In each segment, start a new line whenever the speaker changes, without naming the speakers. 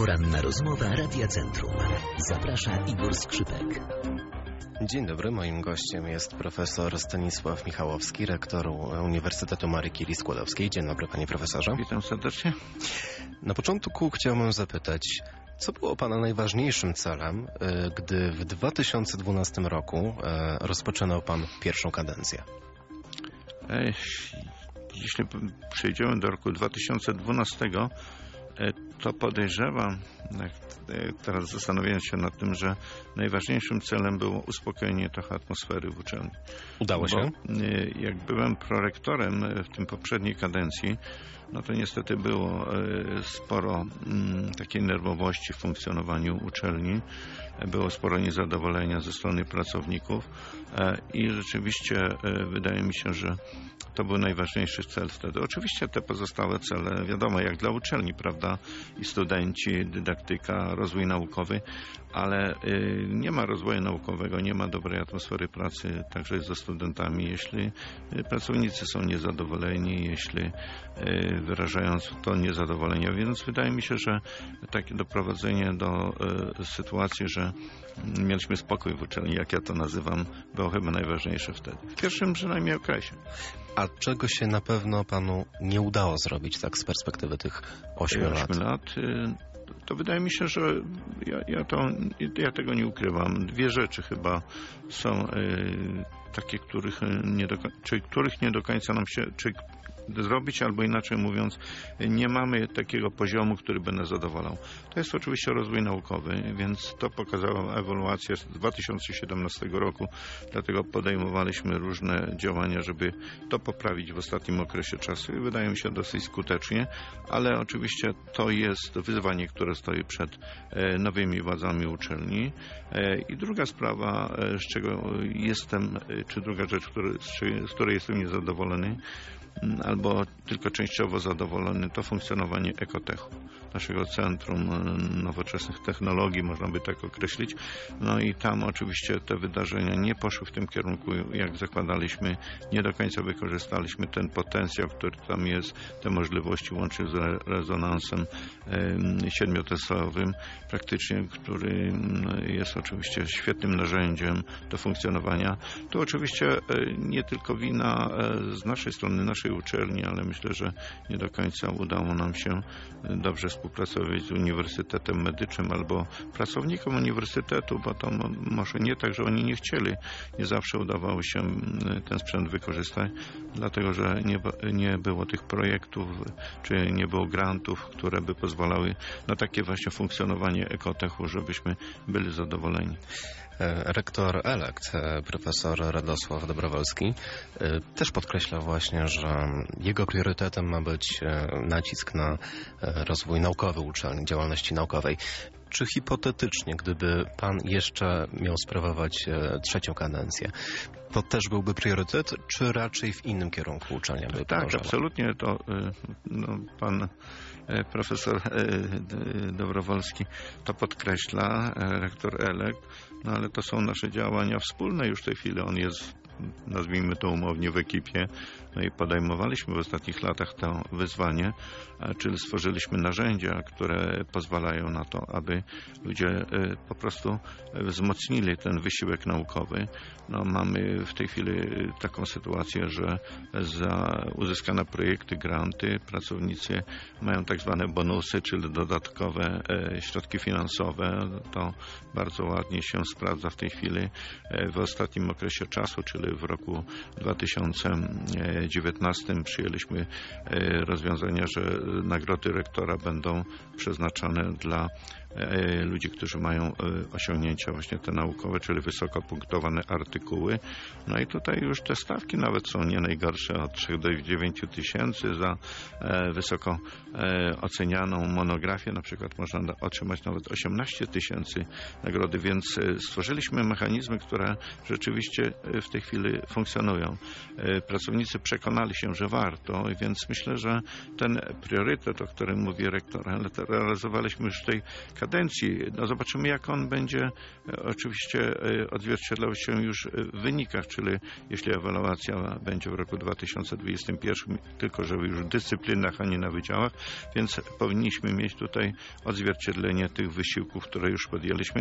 Poranna rozmowa Radia Centrum. Zaprasza Igor Skrzypek.
Dzień dobry, moim gościem jest profesor Stanisław Michałowski, rektor Uniwersytetu Marii Curie-Skłodowskiej. Dzień dobry, panie profesorze.
Witam serdecznie.
Na początku chciałbym zapytać, co było pana najważniejszym celem, gdy w 2012 roku rozpoczynał pan pierwszą kadencję?
Jeśli przejdziemy do roku 2012, to podejrzewam, teraz zastanawiając się nad tym, że najważniejszym celem było uspokojenie trochę atmosfery w uczelni.
Udało się?
Jak byłem prorektorem w tym poprzedniej kadencji, no to niestety było sporo takiej nerwowości w funkcjonowaniu uczelni. Było sporo niezadowolenia ze strony pracowników i rzeczywiście wydaje mi się, że to był najważniejszy cel wtedy. Oczywiście te pozostałe cele, wiadomo, jak dla uczelni, prawda, i studenci, dydaktyka, rozwój naukowy, ale nie ma rozwoju naukowego, nie ma dobrej atmosfery pracy także ze studentami, jeśli pracownicy są niezadowoleni, jeśli wyrażają to niezadowolenie. Więc wydaje mi się, że takie doprowadzenie do sytuacji, że mieliśmy spokój w uczelni, jak ja to nazywam, było chyba najważniejsze wtedy. W pierwszym przynajmniej okresie.
A czego się na pewno panu nie udało zrobić tak z perspektywy tych 8 lat?
To wydaje mi się, że ja tego nie ukrywam. Dwie rzeczy chyba są takie, których nie do końca nam się zrobić, albo inaczej mówiąc, nie mamy takiego poziomu, który by nas zadowalał. To jest oczywiście rozwój naukowy, więc to pokazała ewaluacja z 2017 roku, dlatego podejmowaliśmy różne działania, żeby to poprawić w ostatnim okresie czasu i wydaje mi się dosyć skutecznie, ale oczywiście to jest wyzwanie, które stoi przed nowymi władzami uczelni. I druga sprawa, z czego jestem, czy druga rzecz, z której jestem niezadowolony, albo tylko częściowo zadowolony, to funkcjonowanie Ekotechu, naszego Centrum Nowoczesnych Technologii, można by tak określić. No i tam oczywiście te wydarzenia nie poszły w tym kierunku, jak zakładaliśmy. Nie do końca wykorzystaliśmy ten potencjał, który tam jest, te możliwości łącznie z rezonansem 7-teslowym, praktycznie, który jest oczywiście świetnym narzędziem do funkcjonowania. To oczywiście nie tylko wina z naszej strony, naszej uczelni, ale myślę, że nie do końca udało nam się dobrze współpracować z Uniwersytetem Medycznym albo pracownikom uniwersytetu, bo to może nie tak, że oni nie chcieli. Nie zawsze udawało się ten sprzęt wykorzystać, dlatego że nie było tych projektów, czy nie było grantów, które by pozwalały na takie właśnie funkcjonowanie Ekotechu, żebyśmy byli zadowoleni.
Rektor elekt, profesor Radosław Dobrowolski, też podkreśla właśnie, że jego priorytetem ma być nacisk na rozwój naukowy uczelni, działalności naukowej. Czy hipotetycznie, gdyby pan jeszcze miał sprawować trzecią kadencję, to też byłby priorytet, czy raczej w innym kierunku uczelnia by
Tak,
podążała?
absolutnie. To pan profesor Dobrowolski to podkreśla, rektor elekt, no ale to są nasze działania wspólne już w tej chwili. On jest, nazwijmy to umownie, w ekipie. No i podejmowaliśmy w ostatnich latach to wyzwanie, czyli stworzyliśmy narzędzia, które pozwalają na to, aby ludzie po prostu wzmocnili ten wysiłek naukowy. No, mamy w tej chwili taką sytuację, że za uzyskane projekty, granty pracownicy mają tak zwane bonusy, czyli dodatkowe środki finansowe. To bardzo ładnie się sprawdza w tej chwili w ostatnim okresie czasu, czyli w roku 2019 przyjęliśmy rozwiązania, że nagrody rektora będą przeznaczane dla ludzi, którzy mają osiągnięcia właśnie te naukowe, czyli wysoko punktowane artykuły. No i tutaj już te stawki nawet są nie najgorsze, od 3 do 9 tysięcy za wysoko ocenianą monografię. Na przykład można otrzymać nawet 18 tysięcy nagrody, więc stworzyliśmy mechanizmy, które rzeczywiście w tej chwili funkcjonują. Pracownicy przekonali się, że warto, więc myślę, że ten priorytet, o którym mówi rektor, realizowaliśmy już w tej kadencji kadencji. No zobaczymy, jak on będzie oczywiście odzwierciedlał się już w wynikach, czyli jeśli ewaluacja będzie w roku 2021, tylko że już w dyscyplinach, a nie na wydziałach, więc powinniśmy mieć tutaj odzwierciedlenie tych wysiłków, które już podjęliśmy.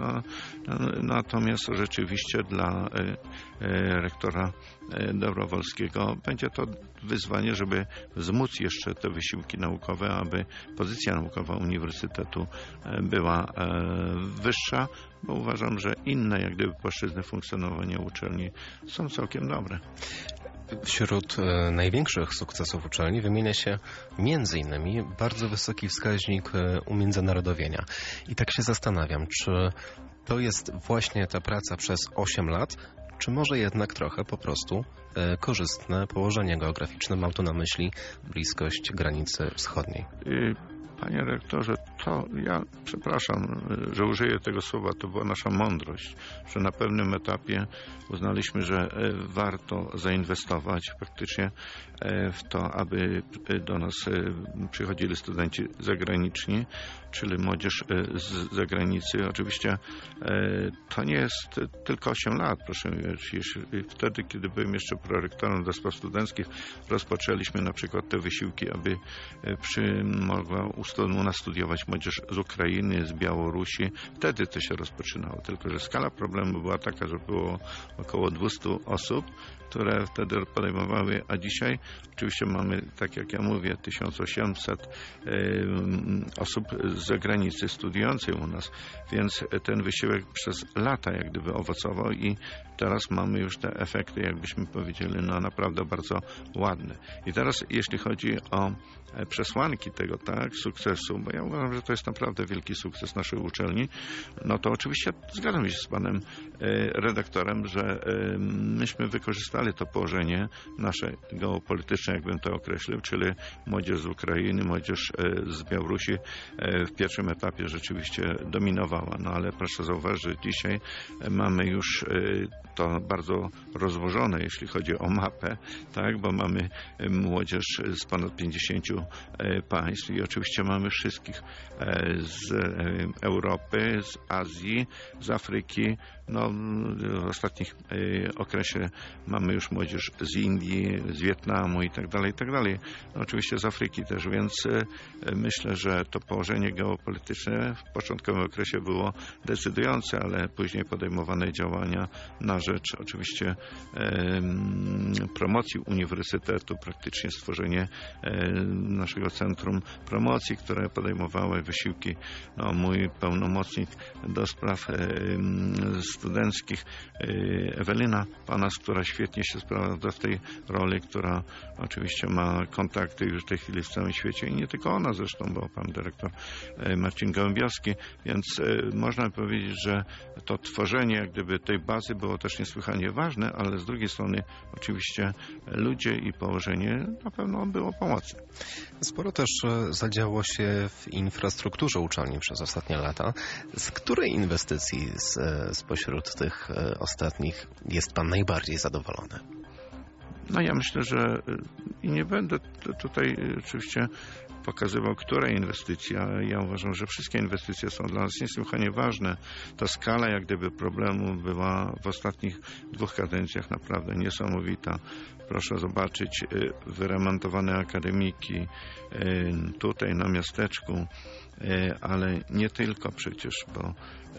Natomiast rzeczywiście dla rektora Dobrowolskiego będzie to wyzwanie, żeby wzmóc jeszcze te wysiłki naukowe, aby pozycja naukowa uniwersytetu była wyższa, bo uważam, że inne jak gdyby płaszczyzny funkcjonowania uczelni są całkiem dobre.
Wśród największych sukcesów uczelni wymienia się między innymi bardzo wysoki wskaźnik umiędzynarodowienia. I tak się zastanawiam, czy to jest właśnie ta praca przez 8 lat, czy może jednak trochę po prostu korzystne położenie geograficzne, mam tu na myśli bliskość granicy wschodniej?
Panie rektorze, to ja przepraszam, że użyję tego słowa, to była nasza mądrość, że na pewnym etapie uznaliśmy, że warto zainwestować faktycznie w to, aby do nas przychodzili studenci zagraniczni, czyli młodzież z zagranicy. Oczywiście to nie jest tylko 8 lat, proszę mówić. Wtedy, kiedy byłem jeszcze prorektorem do spraw studenckich, rozpoczęliśmy na przykład te wysiłki, aby mogła u nas studiować młodzież z Ukrainy, z Białorusi. Wtedy to się rozpoczynało, tylko że skala problemu była taka, że było około 200 osób, które wtedy podejmowały, a dzisiaj oczywiście mamy, tak jak ja mówię, 1800 osób z zagranicy studiujących u nas, więc ten wysiłek przez lata jak gdyby owocował i teraz mamy już te efekty, jakbyśmy powiedzieli, no naprawdę bardzo ładne. I teraz jeśli chodzi o przesłanki tego, tak, sukcesu, bo ja uważam, że to jest naprawdę wielki sukces naszej uczelni, no to oczywiście zgadzam się z panem redaktorem, że myśmy wykorzystali to położenie nasze geopolityczne, jakbym to określił, czyli młodzież z Ukrainy, młodzież z Białorusi w pierwszym etapie rzeczywiście dominowała, no ale proszę zauważyć, że dzisiaj mamy już to bardzo rozłożone, jeśli chodzi o mapę, tak, bo mamy młodzież z ponad 50 państw i oczywiście mamy wszystkich z Europy, z Azji, z Afryki. No, w ostatnich okresie mamy już młodzież z Indii, z Wietnamu i tak dalej, i tak dalej. No, oczywiście z Afryki też, więc myślę, że to położenie geopolityczne w początkowym okresie było decydujące, ale później podejmowane działania na rzecz oczywiście promocji uniwersytetu, praktycznie stworzenie naszego centrum promocji, które podejmowały wysiłki. No, mój pełnomocnik do spraw studenckich, Ewelina Panas, która świetnie się sprawdza w tej roli, która oczywiście ma kontakty już w tej chwili w całym świecie i nie tylko ona zresztą, bo pan dyrektor Marcin Gołębiowski, więc można powiedzieć, że to tworzenie jak gdyby tej bazy było też niesłychanie ważne, ale z drugiej strony oczywiście ludzie i położenie na pewno było pomocne.
Sporo też zadziało się w infrastrukturze uczelni przez ostatnie lata. Z której inwestycji spośród tych ostatnich jest pan najbardziej zadowolony?
No ja myślę, że i nie będę tutaj oczywiście pokazywał, która inwestycja. Ja uważam, że wszystkie inwestycje są dla nas niesłychanie ważne. Ta skala jak gdyby problemu była w ostatnich 2 kadencjach naprawdę niesamowita. Proszę zobaczyć wyremontowane akademiki tutaj na miasteczku, ale nie tylko przecież, bo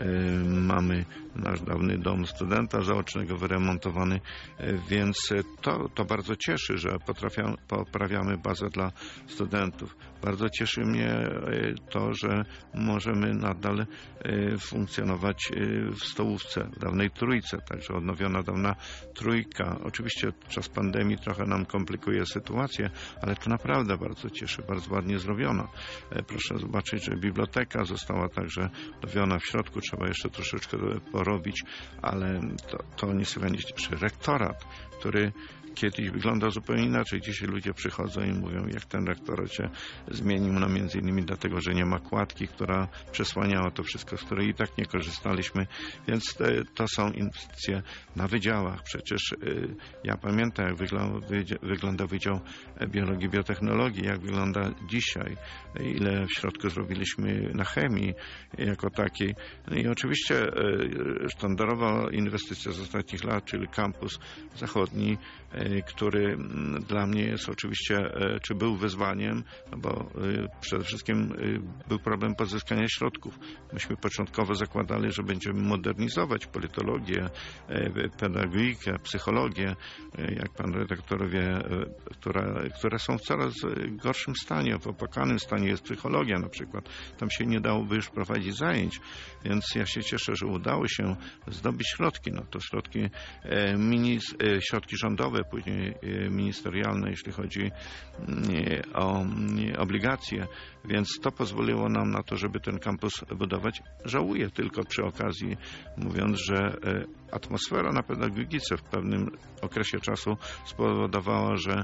mamy nasz dawny dom studenta zaocznego wyremontowany, więc to bardzo cieszy, że poprawiamy bazę dla studentów. Bardzo cieszy mnie to, że możemy nadal funkcjonować w stołówce, w dawnej Trójce, także odnowiona dawna Trójka. Oczywiście czas pandemii trochę nam komplikuje sytuację, ale to naprawdę bardzo cieszy, bardzo ładnie zrobiona. Proszę zobaczyć, że biblioteka została także odnowiona w środku, trzeba jeszcze troszeczkę porobić, ale to niesłychanie cieszy. Rektorat, który kiedyś wyglądał zupełnie inaczej. Dzisiaj ludzie przychodzą i mówią, jak ten rektorat się zmienił, no między innymi dlatego, że nie ma kładki, która przesłaniała to wszystko, z której i tak nie korzystaliśmy, więc to są inwestycje na wydziałach. Przecież ja pamiętam, jak wygląda Wydział Biologii i Biotechnologii, jak wygląda dzisiaj, ile w środku zrobiliśmy mieliśmy na chemii jako takiej. No i oczywiście sztandarowa inwestycja z ostatnich lat, czyli kampus zachodni, który dla mnie jest oczywiście, czy był wyzwaniem, no bo przede wszystkim był problem pozyskania środków. Myśmy początkowo zakładali, że będziemy modernizować politologię, pedagogikę, psychologię, jak pan redaktor wie, które są w coraz gorszym stanie, w opłakanym stanie jest psychologia na przykład. Tam się nie dałoby już prowadzić zajęć, więc ja się cieszę, że udało się zdobyć środki. No to środki rządowe, później ministerialne, jeśli chodzi o obligacje, więc to pozwoliło nam na to, żeby ten kampus budować. Żałuję tylko przy okazji, mówiąc, że atmosfera na pedagogice w pewnym okresie czasu spowodowała, że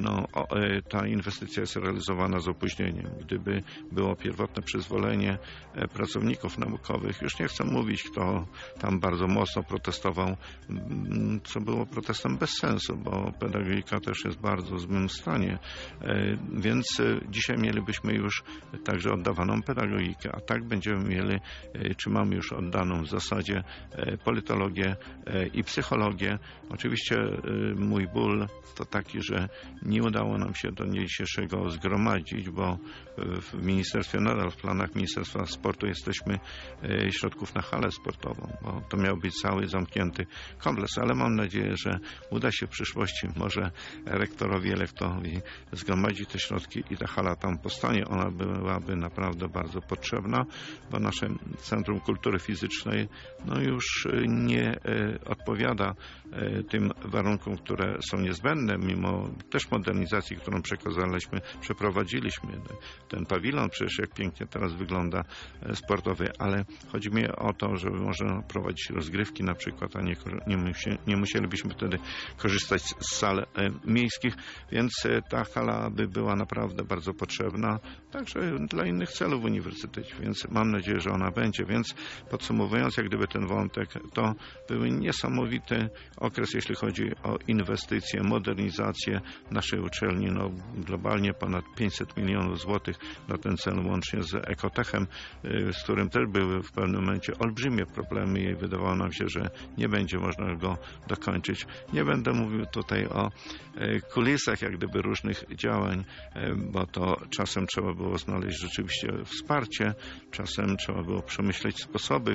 ta inwestycja jest realizowana z opóźnieniem. Gdyby było pierwotne przyzwolenie pracowników naukowych, już nie chcę mówić, kto tam bardzo mocno protestował, co było protestem bez sensu, bo pedagogika też jest w bardzo złym stanie, więc dzisiaj mielibyśmy już także oddawaną pedagogikę, a tak będziemy mieli, czy mamy już oddaną w zasadzie politologię i psychologię. Oczywiście mój ból to taki, że nie udało nam się do dzisiejszego zgromadzić, bo w ministerstwie, nadal w planach Ministerstwa Sportu jesteśmy środków na halę sportową, bo to miał być cały zamknięty kompleks, ale mam nadzieję, że uda się w przyszłości może rektorowi, elektowi zgromadzić te środki i ta hala tam powstanie. Ona byłaby naprawdę bardzo potrzebna, bo nasze Centrum Kultury Fizycznej już nie odpowiada tym warunkom, które są niezbędne, mimo też modernizacji, którą przeprowadziliśmy. Ten pawilon przecież jak pięknie teraz wygląda sportowy, ale chodzi mi o to, żeby można prowadzić rozgrywki na przykład, a nie musielibyśmy wtedy korzystać z sal miejskich, więc ta hala by była naprawdę bardzo potrzebna, także dla innych celów w uniwersytecie, więc mam nadzieję, że ona będzie. Więc podsumowując, jak gdyby ten wątek, to był niesamowity okres, jeśli chodzi o inwestycje, modernizację naszej uczelni. Globalnie ponad 500 milionów złotych na ten cel, łącznie z Ekotechem, z którym też były w pewnym momencie olbrzymie problemy i wydawało nam się, że nie będzie można go dokończyć. Nie będę mówił tutaj o kulisach jak gdyby różnych działań, bo to czasem trzeba było znaleźć rzeczywiście wsparcie, czasem trzeba było przemyśleć sposoby,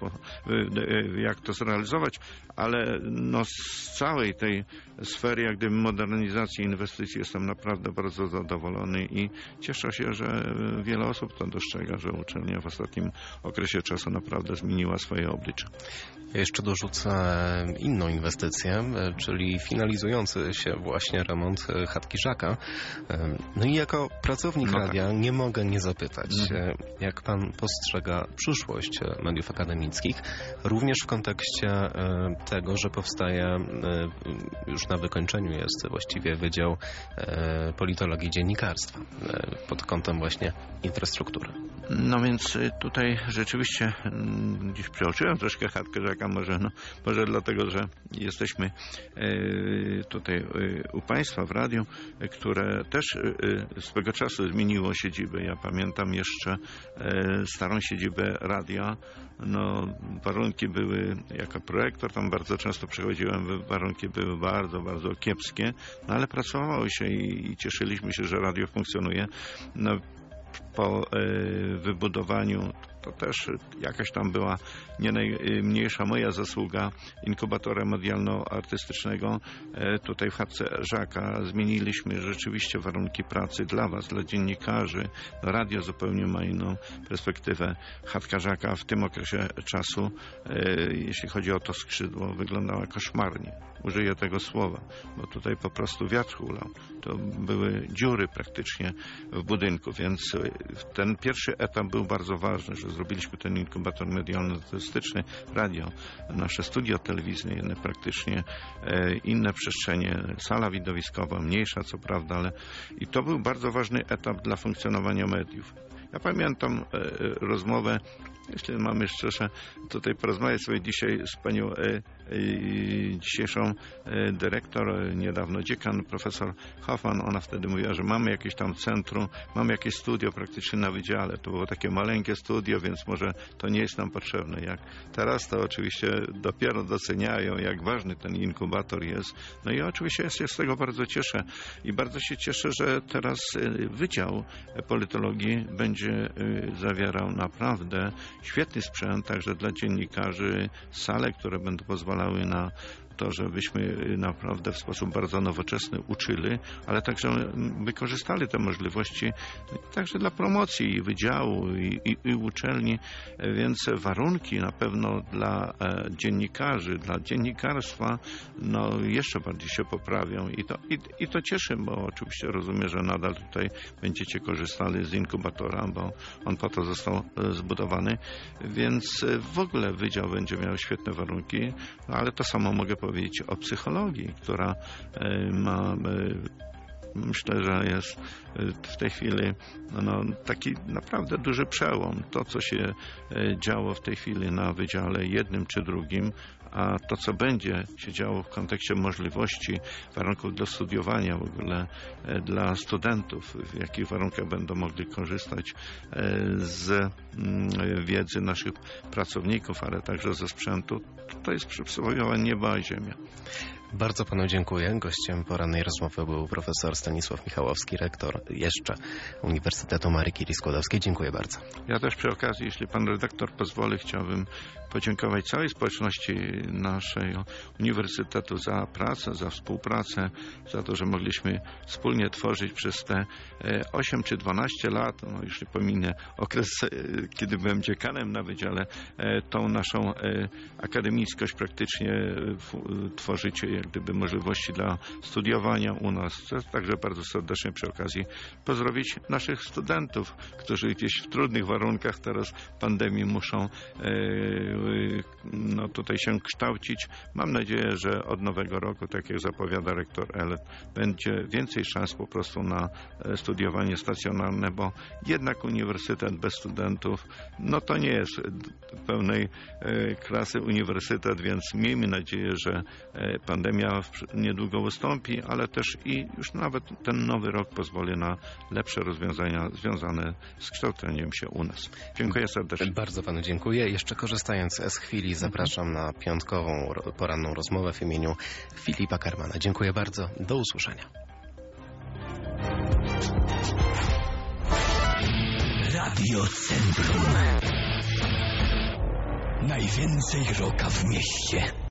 jak to zrealizować, ale z całej tej sfery jak gdyby modernizacji inwestycji jestem naprawdę bardzo zadowolony i cieszę się, że wiele osób to dostrzega, że uczelnia w ostatnim okresie czasu naprawdę zmieniła swoje oblicze.
Ja jeszcze dorzucę inną inwestycję, czyli finalizujący się właśnie remont chatki Żaka. No i jako pracownik radia nie mogę nie zapytać, jak pan postrzega przyszłość mediów akademickich, również w kontekście tego, że powstaje, już na wykończeniu jest właściwie Wydział Politologii Dziennikarstwa pod kątem właśnie infrastruktury.
No więc tutaj rzeczywiście dziś przeoczyłem troszkę chatkę Żaka, może dlatego, że jesteśmy tutaj u Państwa w radiu, które też swego czasu zmieniło siedzibę. Ja pamiętam jeszcze starą siedzibę radia. Warunki były, jako projektor tam bardzo często przychodziłem, warunki były bardzo, bardzo kiepskie, ale pracowało się i cieszyliśmy się, że radio funkcjonuje. Po wybudowaniu to też jakaś tam była nie najmniejsza moja zasługa inkubatora medialno-artystycznego. Tutaj w chatce Żaka zmieniliśmy rzeczywiście warunki pracy dla Was, dla dziennikarzy. Radio zupełnie ma inną perspektywę. Chatka Żaka w tym okresie czasu, jeśli chodzi o to skrzydło, wyglądała koszmarnie. Użyję tego słowa, bo tutaj po prostu wiatr hulał. To były dziury praktycznie w budynku, więc ten pierwszy etap był bardzo ważny, że zrobiliśmy ten inkubator medialno-artystyczny, radio, nasze studio telewizyjne praktycznie, inne przestrzenie, sala widowiskowa, mniejsza co prawda, ale i to był bardzo ważny etap dla funkcjonowania mediów. Ja pamiętam rozmowę, jeśli mamy szczerze tutaj porozmawiać sobie dzisiaj z panią dzisiejszą dyrektor, niedawno dziekan, profesor Hoffman, ona wtedy mówiła, że mamy jakieś tam centrum, mamy jakieś studio praktycznie na wydziale. To było takie maleńkie studio, więc może to nie jest nam potrzebne. Jak teraz to oczywiście dopiero doceniają, jak ważny ten inkubator jest. No i oczywiście ja się z tego bardzo cieszę i bardzo się cieszę, że teraz Wydział Politologii będzie zawierał naprawdę świetny sprzęt, także dla dziennikarzy, sale, które będą pozwalały na to, żebyśmy naprawdę w sposób bardzo nowoczesny uczyli, ale także wykorzystali te możliwości także dla promocji i wydziału i uczelni, więc warunki na pewno dla dziennikarzy, dla dziennikarstwa jeszcze bardziej się poprawią i to cieszy, bo oczywiście rozumiem, że nadal tutaj będziecie korzystali z inkubatora, bo on po to został zbudowany, więc w ogóle wydział będzie miał świetne warunki, ale to samo mogę powiedzieć o psychologii, która ma, myślę, że jest w tej chwili taki naprawdę duży przełom. To, co się działo w tej chwili na wydziale jednym czy drugim, a to, co będzie się działo w kontekście możliwości, warunków do studiowania w ogóle dla studentów, w jakich warunkach będą mogli korzystać z wiedzy naszych pracowników, ale także ze sprzętu, to jest przysłowiowe niebo a ziemia.
Bardzo panu dziękuję. Gościem porannej rozmowy był profesor Stanisław Michałowski, rektor jeszcze Uniwersytetu Marii Curie-Skłodowskiej. Dziękuję bardzo.
Ja też przy okazji, jeśli pan redaktor pozwoli, chciałbym podziękować całej społeczności naszego uniwersytetu za pracę, za współpracę, za to, że mogliśmy wspólnie tworzyć przez te 8 czy 12 lat, już nie pominę okres, kiedy byłem dziekanem na wydziale, tą naszą akademickość praktycznie tworzyć jak gdyby możliwości dla studiowania u nas. Także bardzo serdecznie przy okazji pozdrowić naszych studentów, którzy gdzieś w trudnych warunkach teraz pandemii muszą tutaj się kształcić. Mam nadzieję, że od nowego roku, tak jak zapowiada rektor Elect, będzie więcej szans po prostu na studiowanie stacjonarne, bo jednak uniwersytet bez studentów, to nie jest pełnej klasy uniwersytet, więc miejmy nadzieję, że pandemia niedługo ustąpi, ale też i już nawet ten nowy rok pozwoli na lepsze rozwiązania związane z kształceniem się u nas. Dziękuję serdecznie.
Bardzo panu dziękuję. Jeszcze korzystając z chwili, zapraszam na piątkową poranną rozmowę w imieniu Filipa Karmana. Dziękuję bardzo. Do usłyszenia.
Radio Centrum. Najwięcej rocka w mieście.